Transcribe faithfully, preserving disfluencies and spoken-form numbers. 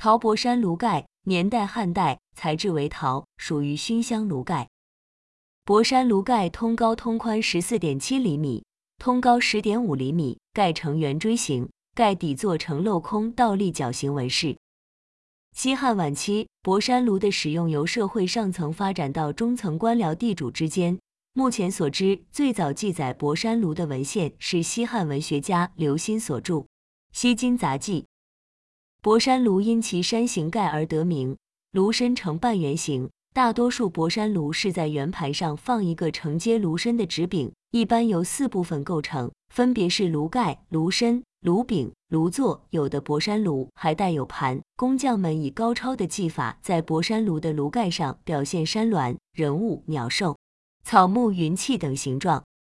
陶博山炉盖，年代汉代，材质为陶，属于熏香炉盖。博山炉盖通高通宽 十四点七厘米，通高 十点五厘米，盖呈圆锥形，盖底座呈镂空倒立角形纹饰。西汉晚期，博山炉的使用由社会上层发展到中层官僚地主之间。目前所知，最早记载博山炉的文献是西汉文学家刘歆所著《西京杂记》。博山炉因其山形盖而得名，炉身呈半圆形。大多数博山炉是在圆盘上放一个承接炉身的纸柄，一般由四部分构成，分别是炉盖、炉身、炉柄、炉座。有的博山炉还带有盘，工匠们以高超的技法在博山炉的炉盖上表现山峦、人物、鸟兽、草木、云气等形状。